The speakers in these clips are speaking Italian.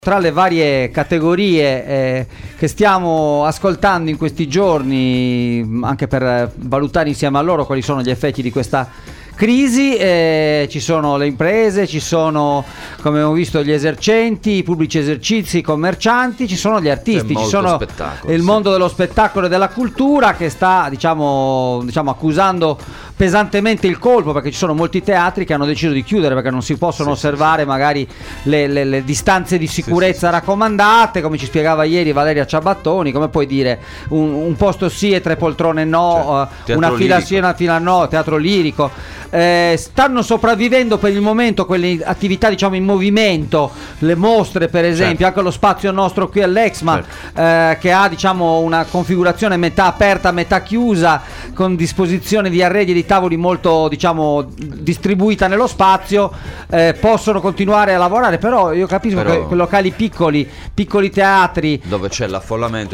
Tra le varie categorie che stiamo ascoltando in questi giorni, anche per valutare insieme a loro quali sono gli effetti di questa crisi, ci sono le imprese, ci sono, come abbiamo visto, gli esercenti, i pubblici esercizi, i commercianti, ci sono gli artisti, ci sono il mondo dello spettacolo e della cultura che sta diciamo accusando pesantemente il colpo, perché ci sono molti teatri che hanno deciso di chiudere perché non si possono osservare magari le distanze di sicurezza raccomandate, come ci spiegava ieri Valeria Ciabattoni. Come puoi dire un posto sì e tre poltrone no, una fila sì e una fila no, teatro lirico. Stanno sopravvivendo per il momento quelle attività diciamo in movimento, le mostre per esempio, anche lo spazio nostro qui all'Exma, che ha diciamo una configurazione metà aperta metà chiusa, con disposizione di arredi e di tavoli molto diciamo distribuita nello spazio, possono continuare a lavorare, però io capisco che locali piccoli teatri dove c'è l'affollamento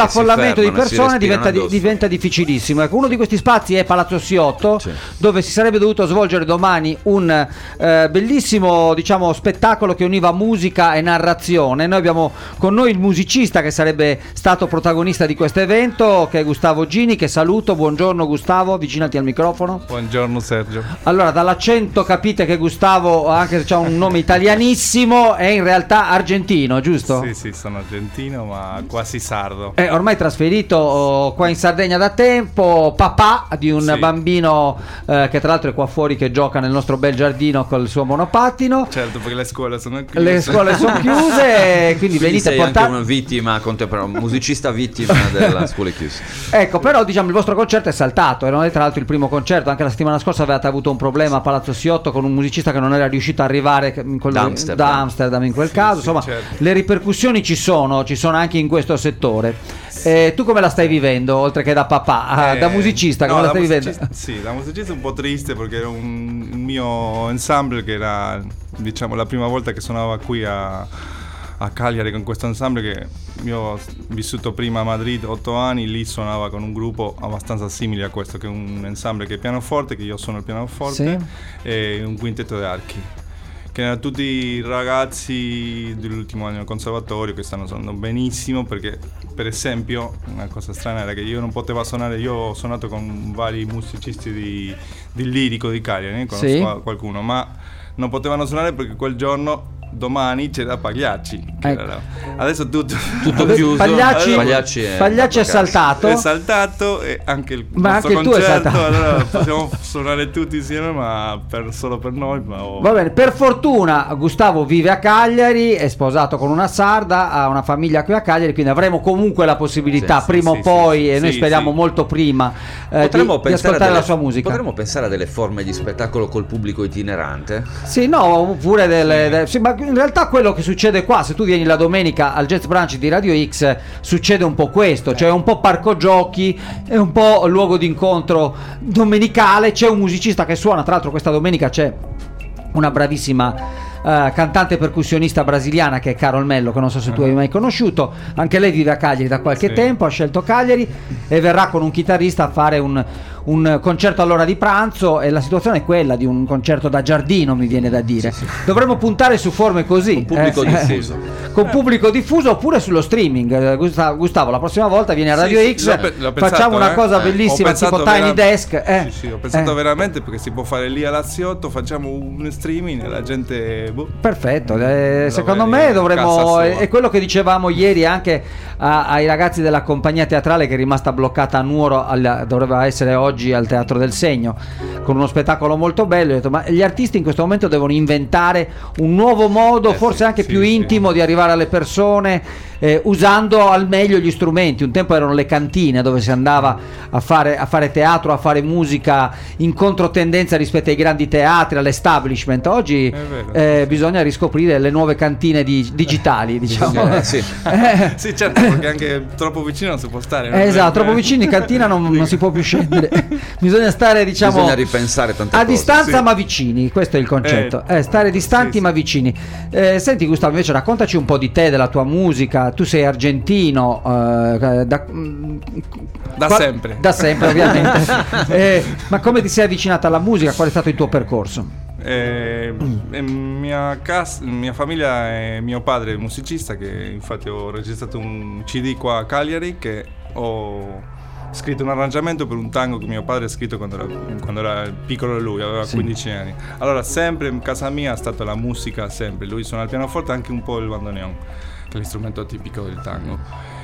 di persone diventa difficilissimo. Ecco, uno di questi spazi è Palazzo Siotto, dove si sarebbe dovuto svolgere domani un bellissimo diciamo spettacolo che univa musica e narrazione. Noi abbiamo con noi il musicista che sarebbe stato protagonista di questo evento, che è Gustavo Gini, che saluto. Buongiorno Gustavo, avvicinati al microfono. Buongiorno Sergio. Allora, dall'accento capite che Gustavo, anche se ha un nome italianissimo, è in realtà argentino, giusto? Sì, sono argentino ma quasi sardo. È ormai trasferito qua in Sardegna da tempo, papà di un bambino che tra l'altro è qua fuori, che gioca nel nostro bel giardino col suo monopattino. Certo, perché le scuole sono chiuse. Le scuole sono chiuse, quindi venite a portare. Anche una vittima contemporanea, musicista vittima della scuola chiusa. Ecco, però diciamo il vostro concerto è saltato, e non è tra l'altro il primo concerto. Anche la settimana scorsa avevate avuto un problema a Palazzo Siotto con un musicista che non era riuscito ad arrivare da Amsterdam in quel caso. Insomma, certo. Le ripercussioni ci sono anche in questo settore. Tu come la stai vivendo, oltre che da papà, da musicista, come la stai vivendo? Sì, da musicista un po' triste, perché era un mio ensemble che era diciamo la prima volta che suonava qui a Cagliari con questo ensemble, che io ho vissuto prima a Madrid 8 anni, lì suonava con un gruppo abbastanza simile a questo, che è un ensemble che è pianoforte, che io suono il pianoforte, e un quintetto di archi, che erano tutti ragazzi dell'ultimo anno al conservatorio che stanno suonando benissimo, perché per esempio una cosa strana era che io non potevo suonare. Io ho suonato con vari musicisti di lirico di Cagliari, conosco qualcuno, ma non potevano suonare perché quel giorno domani c'era Pagliacci, adesso tutto chiuso. Pagliacci è saltato. È saltato, e anche il anche concerto, tu è saltato. Allora possiamo suonare tutti insieme, ma solo per noi. Va bene, per fortuna Gustavo vive a Cagliari, è sposato con una sarda, ha una famiglia qui a Cagliari, quindi avremo comunque la possibilità prima o poi, e noi speriamo molto prima, di ascoltare la sua musica. Potremmo pensare a delle forme di spettacolo col pubblico itinerante? Oppure ma in realtà quello che succede qua, se tu vieni la domenica al Jazz Brunch di Radio X, succede un po' questo, cioè un po' parco giochi, è un po' luogo d'incontro domenicale. C'è un musicista che suona, tra l'altro questa domenica c'è una bravissima cantante percussionista brasiliana che è Carol Mello, che non so se tu hai mai conosciuto. Anche lei vive a Cagliari da qualche tempo, ha scelto Cagliari e verrà con un chitarrista a fare un concerto all'ora di pranzo, e la situazione è quella di un concerto da giardino, mi viene da dire. Dovremmo puntare su forme così, con pubblico diffuso, con pubblico diffuso, oppure sullo streaming. Gustavo, la prossima volta vieni a Radio X, facciamo una cosa bellissima, tipo Tiny Desk. Ho pensato veramente, perché si può fare lì a Laziotto, facciamo un streaming e la gente perfetto, secondo me dovremmo, è quello che dicevamo ieri anche ai ragazzi della compagnia teatrale, che è rimasta bloccata a Nuoro, doveva essere oggi al Teatro del Segno con uno spettacolo molto bello. Ho detto, ma gli artisti in questo momento devono inventare un nuovo modo, forse anche più intimo, di arrivare alle persone, usando al meglio gli strumenti. Un tempo erano le cantine dove si andava a fare teatro, a fare musica in controtendenza rispetto ai grandi teatri, all'establishment. Oggi bisogna riscoprire le nuove cantine digitali, diciamo. Sì, certo, perché anche troppo vicino non si può stare. Esatto, troppo vicino in cantina non si può più scendere. Bisogna stare, diciamo, bisogna ripensare tante a cose. Distanza ma vicini, questo è il concetto. Stare distanti ma vicini. Senti Gustavo, invece raccontaci un po' di te, della tua musica. Tu sei argentino da sempre. Da sempre, ovviamente. Ma come ti sei avvicinata alla musica? Qual è stato il tuo percorso? mia famiglia è mio padre è musicista, che infatti ho registrato un CD qua a Cagliari, che ho scritto un arrangiamento per un tango che mio padre ha scritto quando era piccolo, lui aveva 15 anni. Allora sempre in casa mia è stata la musica, sempre. Lui suona il pianoforte, anche un po' il bandoneon, che è l'istrumento tipico del tango.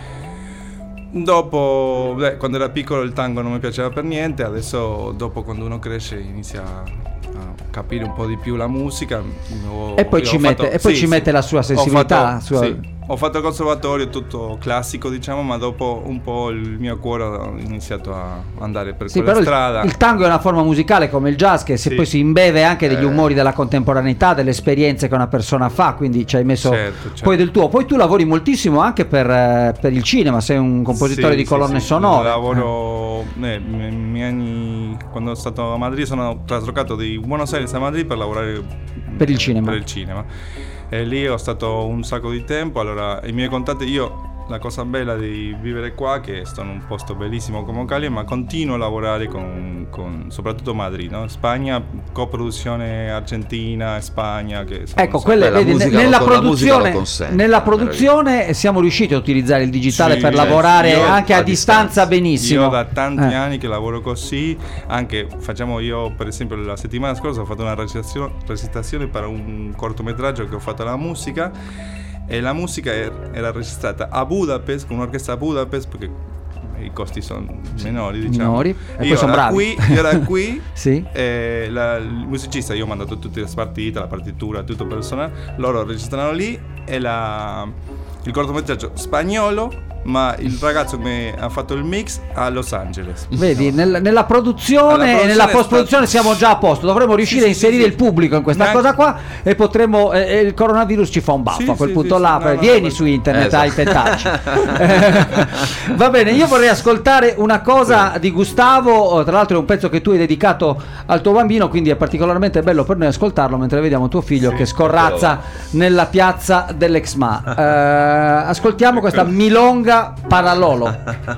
Dopo, quando era piccolo il tango non mi piaceva per niente, adesso dopo quando uno cresce inizia a capire un po' di più la musica e poi ci mette la sua sensibilità. Ho fatto il conservatorio tutto classico, diciamo, ma dopo un po' il mio cuore ha iniziato a andare per quella strada. Il tango è una forma musicale come il jazz, che poi si imbeve anche degli umori della contemporaneità, delle esperienze che una persona fa, quindi ci hai messo poi del tuo. Poi tu lavori moltissimo anche per il cinema, sei un compositore di colonne sonore. Lavoro nei miei anni, quando sono stato a Madrid, sono traslocato di Buenos Aires a Madrid per lavorare per il cinema. E lì ho stato un sacco di tempo. Allora i miei contatti, la cosa bella di vivere qua è che sto in un posto bellissimo come Cagliari, ma continuo a lavorare con soprattutto Madrid, no? Spagna, coproduzione Argentina, Spagna, che ecco, quelle nella produzione siamo riusciti a utilizzare il digitale per lavorare anche a distanza benissimo. Io da tanti anni che lavoro così, anche io per esempio la settimana scorsa ho fatto una recitazione per un cortometraggio che ho fatto alla musica, e la musica era registrata a Budapest con un'orchestra a Budapest, perché i costi sono minori, diciamo. E poi sono bravi. Io ero qui sì. Il musicista, io ho mandato tutte le partite, la partitura, tutto personale, loro registrano lì, e il cortometraggio spagnolo, ma il ragazzo che ha fatto il mix a Los Angeles. Vedi, nella produzione e nella post-produzione siamo già a posto. Dovremmo riuscire a inserire il pubblico in questa cosa qua, e potremo il coronavirus ci fa un baffo a quel punto là. Vieni su internet ai petacci. Va bene, io vorrei ascoltare una cosa di Gustavo. Tra l'altro è un pezzo che tu hai dedicato al tuo bambino, quindi è particolarmente bello per noi ascoltarlo mentre vediamo tuo figlio che scorrazza nella piazza dell'Exma. Ascoltiamo questa Milonga Paralolo.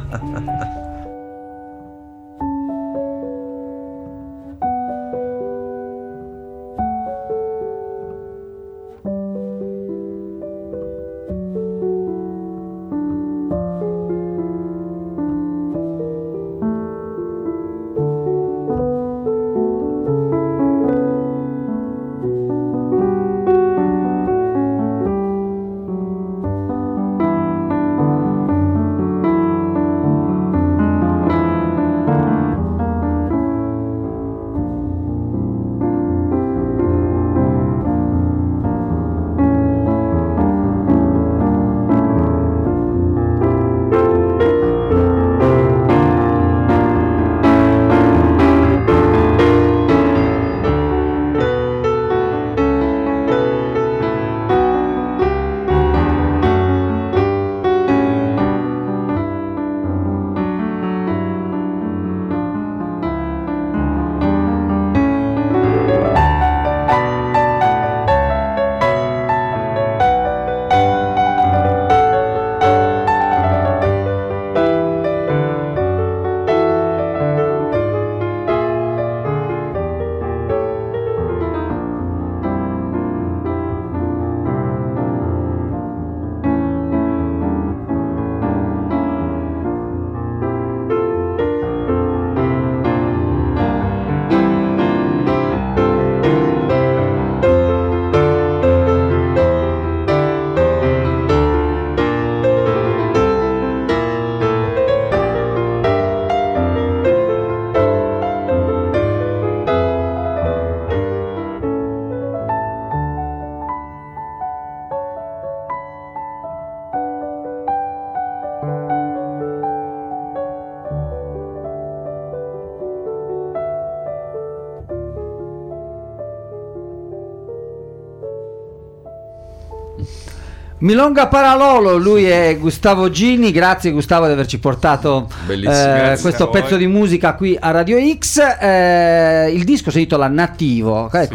Milonga Paralolo, lui è Gustavo Gini. Grazie Gustavo di averci portato questo pezzo di musica qui a Radio X. Il disco si intitola Nativo, ecco.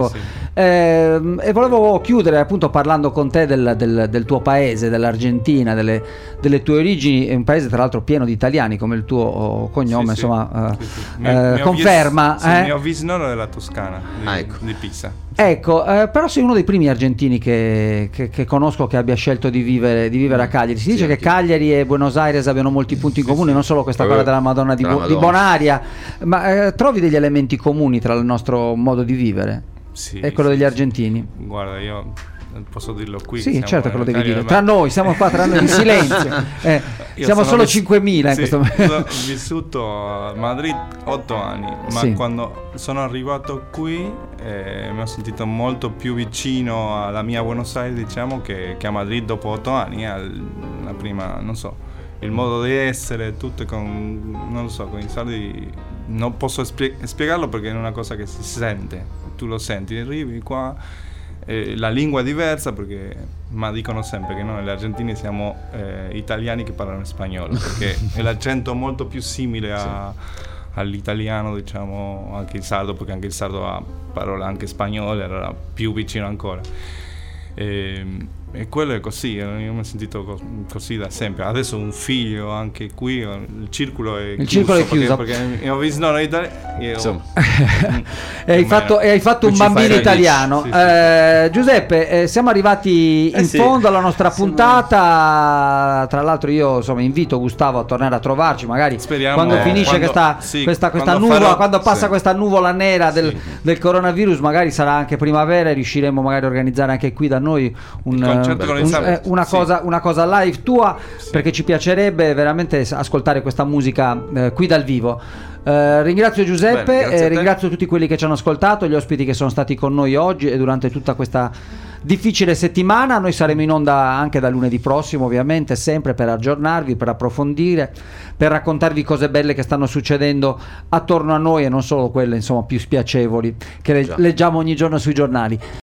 E volevo chiudere appunto parlando con te del tuo paese, dell'Argentina, delle tue origini. È un paese tra l'altro pieno di italiani, come il tuo cognome, Sì, insomma, Mio conferma. Il mio bisnonno è della Toscana, Ecco. di Pisa. Ecco, però sei uno dei primi argentini che conosco che abbia scelto di vivere a Cagliari. Si dice che Cagliari e Buenos Aires abbiano molti punti in comune, non solo questa cosa della Madonna di Bonaria, ma trovi degli elementi comuni tra il nostro modo di vivere e quello degli argentini? Guarda, io posso dirlo qui. Sì, certo che lo devi dire. Tra noi, siamo qua tra noi in silenzio. Siamo solo 5.000 in questo momento. Ho vissuto a Madrid 8 anni, ma quando sono arrivato qui mi ho sentito molto più vicino alla mia Buenos Aires, diciamo, che a Madrid dopo 8 anni. La prima, non so, il modo di essere, tutto non lo so, con i sardi non posso spiegarlo perché è una cosa che si sente, tu lo senti, arrivi qua. La lingua è diversa perché ma dicono sempre che noi gli argentini siamo italiani che parlano spagnolo, perché è l'accento molto più simile all'italiano, diciamo, anche il sardo, perché anche il sardo ha parole anche spagnole, allora più vicino ancora. E quello è così, io mi ho sentito così da sempre. Adesso ho un figlio anche qui, il circolo è chiuso. Perché ho visto no, italiano. E hai fatto un bambino italiano. Giuseppe, siamo arrivati in fondo alla nostra puntata. Tra l'altro io insomma invito Gustavo a tornare a trovarci, magari quando finisce questa nuvola, quando passa questa nuvola nera del coronavirus, magari sarà anche primavera e riusciremo magari a organizzare anche qui da noi una cosa live tua, perché ci piacerebbe veramente ascoltare questa musica qui dal vivo. Ringrazio Giuseppe, ringrazio tutti quelli che ci hanno ascoltato, gli ospiti che sono stati con noi oggi e durante tutta questa difficile settimana. Noi saremo in onda anche da lunedì prossimo, ovviamente, sempre per aggiornarvi, per approfondire, per raccontarvi cose belle che stanno succedendo attorno a noi e non solo quelle insomma più spiacevoli che leggiamo ogni giorno sui giornali.